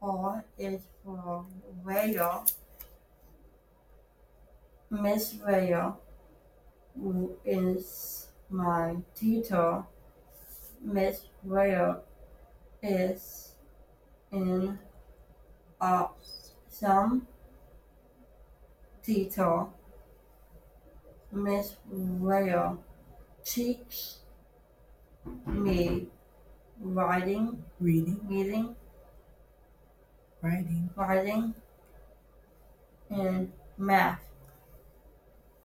R is for Rayo. Miss Rayo, who is my teacher. Miss Rayo is an awesome teacher. Miss Rayo teaches me writing, reading, writing, and math.